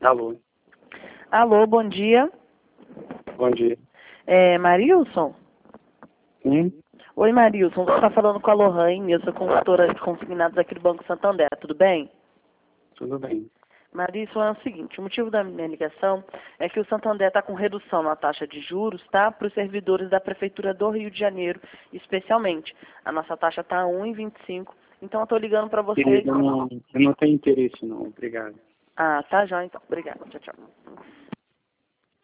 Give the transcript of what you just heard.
Alô, Alô, bom dia. bom dia. É Marilson? Sim, Oi, Marilson. Você está falando com a Lohane, eu sou consultora de consignados aqui do Banco Santander, tudo bem? tudo bem. Marilson, é o seguinte, o motivo da minha ligação é que o Santander está com redução na taxa de juros, tá? Para os servidores da Prefeitura do Rio de Janeiro, especialmente. A nossa taxa está a 1,25, então eu estou ligando para você... Eu não tenho interesse não, obrigado. Ah, tá já, então. Obrigada. Tchau, tchau.